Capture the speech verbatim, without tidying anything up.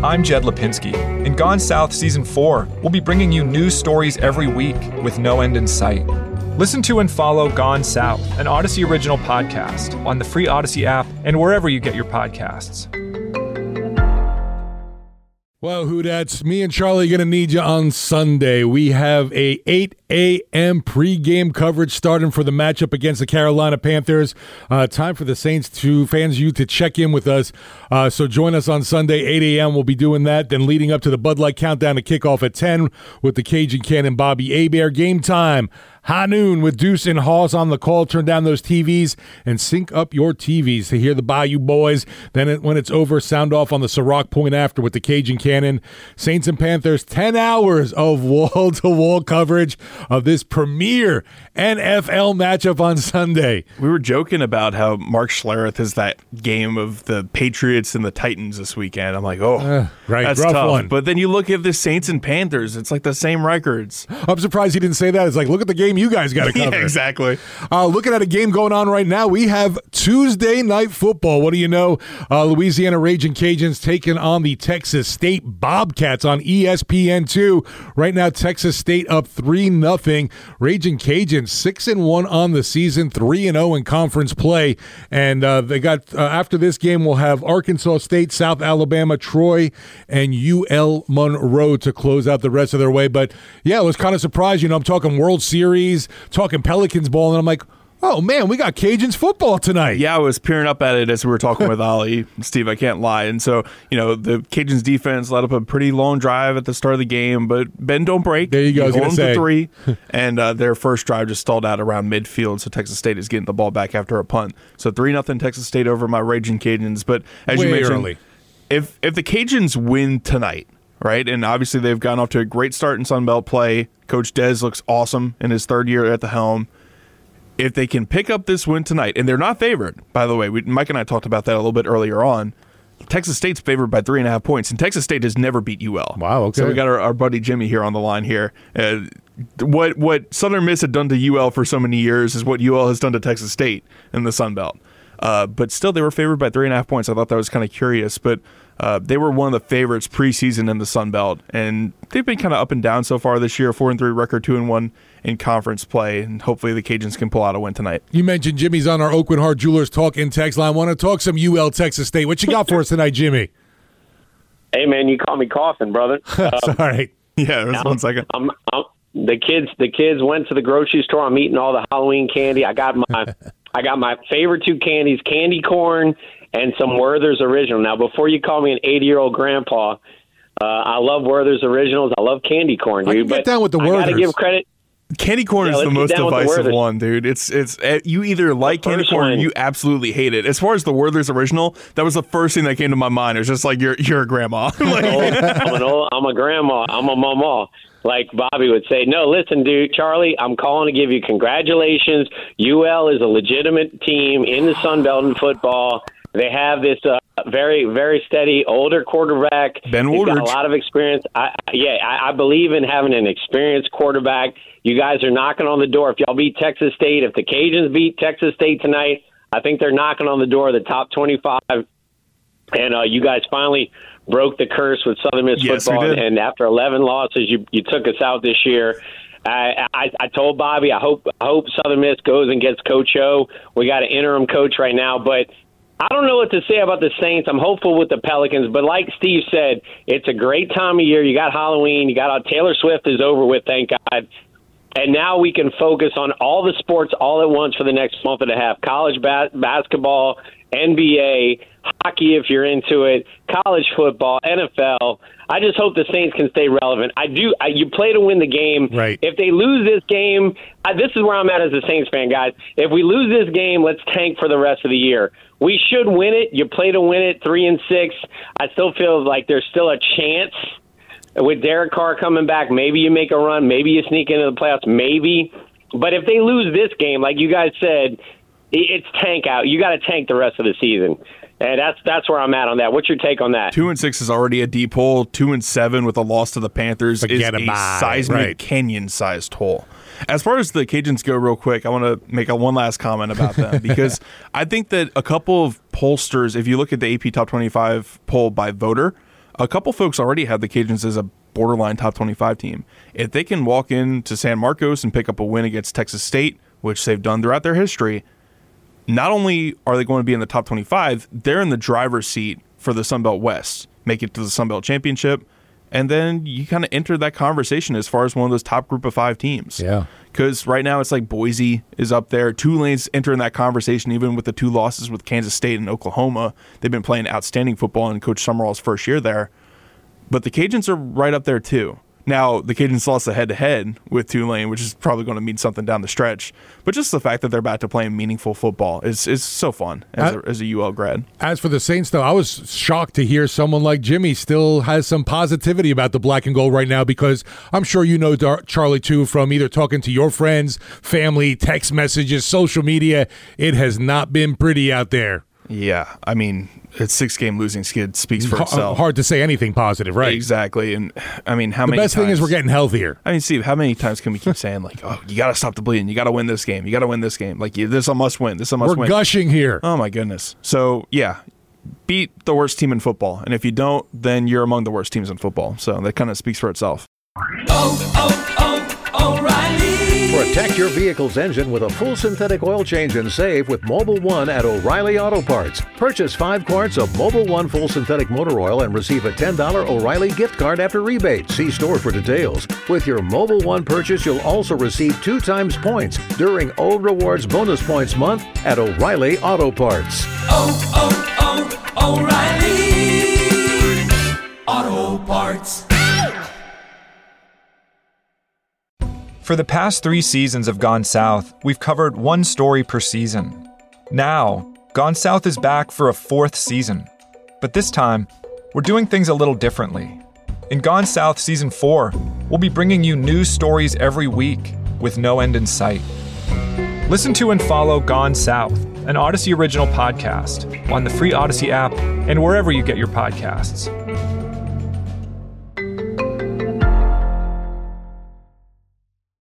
I'm Jed Lipinski. In Gone South Season four, we'll be bringing you news stories every week with no end in sight. Listen to and follow Gone South, an Odyssey original podcast, on the free Odyssey app and wherever you get your podcasts. Well, Who-Dats, me and Charlie are going to need you on Sunday. We have a eight a.m. pregame coverage starting for the matchup against the Carolina Panthers. Uh, time for the Saints to fans you to check in with us. Uh, so join us on Sunday, eight a.m. We'll be doing that. Then leading up to the Bud Light Countdown to kickoff at ten with the Cajun Cannon Bobby Hebert. Game time. High noon with Deuce and Hoss on the call. Turn down those T Vs and sync up your T Vs to hear the Bayou Boys. Then it, when it's over, sound off on the Ciroc Point after with the Cajun Cannon. Saints and Panthers, ten hours of wall-to-wall coverage of this premier N F L matchup on Sunday. We were joking about how Mark Schlereth is that game of the Patriots and the Titans this weekend. I'm like, oh, uh, right, that's rough tough. one. But then you look at the Saints and Panthers, it's like the same records. I'm surprised he didn't say that. It's like, look at the game you guys got to cover. Yeah, exactly. Uh, looking at a game going on right now, we have Tuesday Night Football. What do you know? Uh, Louisiana Raging Cajuns taking on the Texas State Bobcats on E S P N two. Right now, Texas State up three nothing. Raging Cajuns six and one on the season, three and oh in conference play. And uh, they got uh, after this game, we'll have Arkansas State, South Alabama, Troy, and U L Monroe to close out the rest of their way. But yeah, I was kind of surprised. You know, I'm talking World Series, talking Pelicans ball, and I'm like, oh, man, we got Cajuns football tonight. Yeah, I was peering up at it as we were talking with Ollie. Steve, I can't lie. And so, you know, the Cajuns defense led up a pretty long drive at the start of the game, but bend don't break. There you go. Hold them say. to three, and uh, their first drive just stalled out around midfield, so Texas State is getting the ball back after a punt. So three nothing Texas State over my Raging Cajuns. But as Way you mentioned, early. if if the Cajuns win tonight, right, and obviously they've gotten off to a great start in Sun Belt play. Coach Dez looks awesome in his third year at the helm. If they can pick up this win tonight, and they're not favored, by the way, we, Mike and I talked about that a little bit earlier on. Texas State's favored by three and a half points, and Texas State has never beat U L. Wow, okay. So we got our, our buddy Jimmy here on the line here. Uh, what what Southern Miss had done to U L for so many years is what U L has done to Texas State in the Sun Belt. Uh, but still, they were favored by three and a half points. I thought that was kind of curious, but uh, they were one of the favorites preseason in the Sun Belt, and they've been kind of up and down so far this year. Four and three record, two and one in conference play, and hopefully the Cajuns can pull out a win tonight. You mentioned Jimmy's on our Oakwood Heart Jewelers talk in text line. Want to talk some U L Texas State? What you got for us tonight, Jimmy? Hey man, you call me coughing, brother. Um, Sorry. Yeah, there's one second. I'm, I'm, the kids, the kids went to the grocery store. I'm eating all the Halloween candy. I got my, I got my favorite two candies: candy corn and some Werther's Original. Now, before you call me an eighty-year-old grandpa, uh, I love Werther's Originals. I love candy corn, dude. I can get but down with the I Werther's. got to give credit. Candy corn Yeah, is the let's most get down with the divisive Werther's. one, dude. It's it's uh, you either like The candy first corn or one. you absolutely hate it. As far as the Werther's Original, that was the first thing that came to my mind. It was just like you're you're a grandma. Like- old, I'm an old, I'm a grandma. I'm a mama. Like Bobby would say, no, listen, dude, Charlie, I'm calling to give you congratulations. U L is a legitimate team in the Sun Belt in football. They have this uh, very, very steady older quarterback. Ben He's got Woodridge. a lot of experience. I, yeah, I, I believe in having an experienced quarterback. You guys are knocking on the door. If y'all beat Texas State, if the Cajuns beat Texas State tonight, I think they're knocking on the door of the top twenty-five. And uh, you guys finally broke the curse with Southern Miss Yes, we football. did. And after eleven losses, you you took us out this year. I, I, I told Bobby, I hope I hope Southern Miss goes and gets Coach O. We got an interim coach right now, but I don't know what to say about the Saints. I'm hopeful with the Pelicans, but like Steve said, it's a great time of year. You got Halloween. You got uh, Taylor Swift is over with, thank God. And now we can focus on all the sports all at once for the next month and a half. College ba- basketball, N B A, hockey if you're into it, college football, N F L. I just hope the Saints can stay relevant. I do. I, you play to win the game. Right. If they lose this game, I, this is where I'm at as a Saints fan, guys. If we lose this game, let's tank for the rest of the year. We should win it. You play to win it, three and six. I still feel like there's still a chance. With Derek Carr coming back, maybe you make a run, maybe you sneak into the playoffs, maybe. But if they lose this game, like you guys said, it's tank out. You got to tank the rest of the season. And that's that's where I'm at on that. What's your take on that? Two and six is already a deep hole. Two and seven with a loss to the Panthers Forget is a about it, seismic right. canyon-sized hole. As far as the Cajuns go, real quick, I want to make a one last comment about them because I think that a couple of pollsters, if you look at the A P Top twenty-five poll by voter, a couple folks already have the Cajuns as a borderline top twenty-five team. If they can walk into San Marcos and pick up a win against Texas State, which they've done throughout their history, not only are they going to be in the top twenty-five, they're in the driver's seat for the Sun Belt West, make it to the Sun Belt Championship, and then you kind of enter that conversation as far as one of those top group of five teams. Yeah. Because right now it's like Boise is up there. Tulane's entering that conversation even with the two losses with Kansas State and Oklahoma. They've been playing outstanding football in Coach Summerall's first year there. But the Cajuns are right up there too. Now, the Cajuns lost a head-to-head with Tulane, which is probably going to mean something down the stretch. But just the fact that they're back to playing meaningful football is, is so fun as, a, as a U L grad. As for the Saints, though, I was shocked to hear someone like Jimmy still has some positivity about the black and gold right now, because I'm sure you know Dar- Charlie, too, from either talking to your friends, family, text messages, social media. It has not been pretty out there. Yeah, I mean, its six-game losing skid speaks for H- itself. Hard to say anything positive, right? Exactly, and I mean, how the many best times, thing is we're getting healthier. I mean, Steve, how many times can we keep saying, like, oh, you got to stop the bleeding, you got to win this game, you got to win this game, like, you, this is a must-win, this is a must-win. We're gushing here. Oh, my goodness. So, yeah, beat the worst team in football, and if you don't, then you're among the worst teams in football, so that kind of speaks for itself. Oh, oh, oh, O'Reilly. Protect your vehicle's engine with a full synthetic oil change and save with Mobil one at O'Reilly Auto Parts. Purchase five quarts of Mobil one full synthetic motor oil and receive a ten dollars O'Reilly gift card after rebate. See store for details. With your Mobil one purchase, you'll also receive two times points during O Rewards Bonus Points Month at O'Reilly Auto Parts. Oh, oh, oh, O'Reilly Auto Parts. For the past three seasons of Gone South, we've covered one story per season. Now, Gone South is back for a fourth season. But this time, we're doing things a little differently. In Gone South Season four, we'll be bringing you news stories every week with no end in sight. Listen to and follow Gone South, an Odyssey original podcast, on the free Odyssey app and wherever you get your podcasts.